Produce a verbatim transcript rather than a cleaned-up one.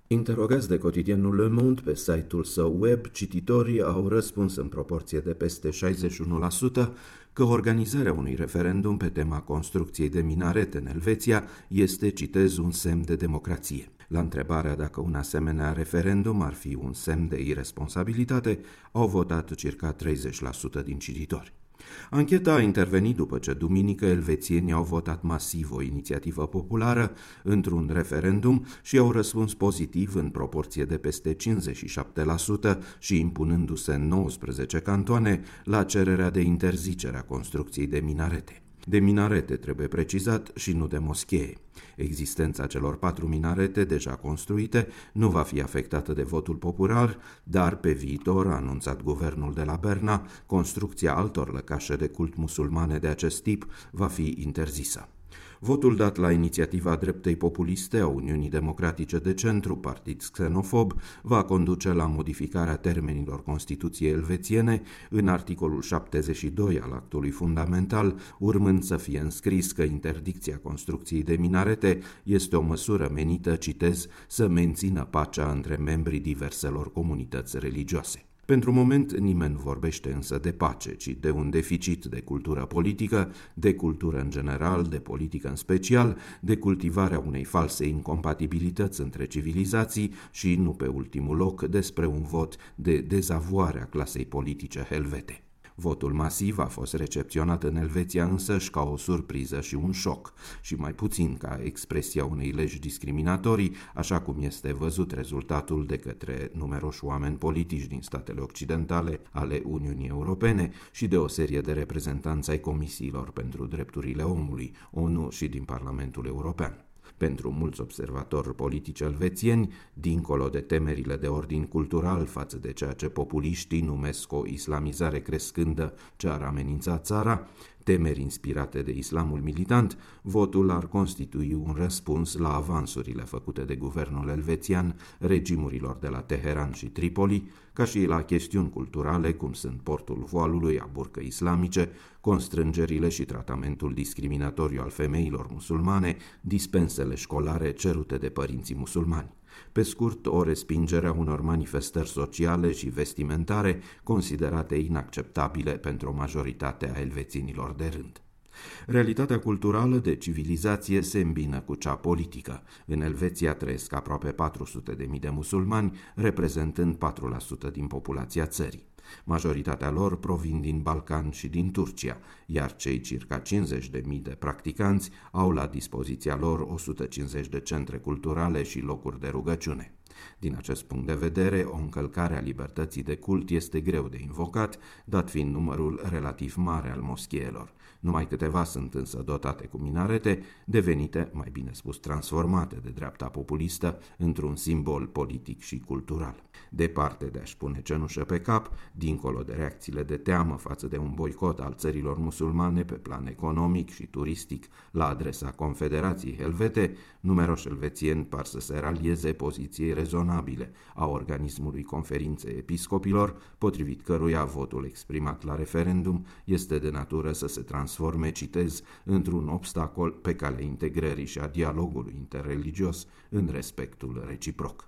Interogați de cotidianul Le Monde pe site-ul său web, cititorii au răspuns în proporție de peste șaizeci și unu la sută că organizarea unui referendum pe tema construcției de minarete în Elveția este, citez, un semn de democrație. La întrebarea dacă un asemenea referendum ar fi un semn de irresponsabilitate, au votat circa treizeci la sută din cititori. Ancheta a intervenit după ce duminică elvețienii au votat masiv o inițiativă populară într-un referendum și au răspuns pozitiv în proporție de peste cincizeci și șapte la sută și impunându-se în nouăsprezece cantoane la cererea de interzicere a construcției de minarete. De minarete, trebuie precizat, și nu de moschee. Existența celor patru minarete deja construite nu va fi afectată de votul popular, dar pe viitor, a anunțat guvernul de la Berna, construcția altor lăcașe de cult musulmane de acest tip va fi interzisă. Votul dat la inițiativa dreptei populiste a Uniunii Democratice de Centru, partid xenofob, va conduce la modificarea termenilor Constituției elvețiene în articolul șaptezeci și doi al actului fundamental, urmând să fie înscris că interdicția construcției de minarete este o măsură menită, citez, să mențină pacea între membrii diverselor comunități religioase. Pentru moment nimeni nu vorbește însă de pace, ci de un deficit de cultură politică, de cultură în general, de politică în special, de cultivarea unei false incompatibilități între civilizații și, nu pe ultimul loc, despre un vot de dezavoare a clasei politice helvete. Votul masiv a fost recepționat în Elveția însăși ca o surpriză și un șoc, și mai puțin ca expresia unei legi discriminatorii, așa cum este văzut rezultatul de către numeroși oameni politici din statele occidentale ale Uniunii Europene și de o serie de reprezentanți ai Comisiilor pentru Drepturile Omului, ONU și din Parlamentul European. Pentru mulți observatori politici elvețieni, dincolo de temerile de ordin cultural față de ceea ce populiștii numesc o islamizare crescândă ce ar amenința țara, temeri inspirate de islamul militant, votul ar constitui un răspuns la avansurile făcute de guvernul elvețian regimurilor de la Teheran și Tripoli, ca și la chestiuni culturale cum sunt portul voalului, a burcă islamice, constrângerile și tratamentul discriminatoriu al femeilor musulmane, dispensele școlare cerute de părinții musulmani. Pe scurt, o respingere a unor manifestări sociale și vestimentare considerate inacceptabile pentru o majoritate a elvețienilor de rând. Realitatea culturală de civilizație se îmbină cu cea politică. În Elveția trăiesc aproape patru sute de mii de musulmani, reprezentând patru la sută din populația țării. Majoritatea lor provin din Balcan și din Turcia, iar cei circa cincizeci de mii de practicanți au la dispoziția lor o sută cincizeci de centre culturale și locuri de rugăciune. Din acest punct de vedere, o încălcare a libertății de cult este greu de invocat, dat fiind numărul relativ mare al moscheelor. Numai câteva sunt însă dotate cu minarete, devenite, mai bine spus transformate de dreapta populistă, într-un simbol politic și cultural. Departe de a-și pune cenușă pe cap, dincolo de reacțiile de teamă față de un boicot al țărilor musulmane pe plan economic și turistic la adresa Confederației Helvete, numeroși elvețieni par să se ralieze poziției rezonabile a organismului Conferinței Episcopilor, potrivit căruia votul exprimat la referendum este de natură să se transforme, citez, într-un obstacol pe calea integrării și a dialogului interreligios în respectul reciproc.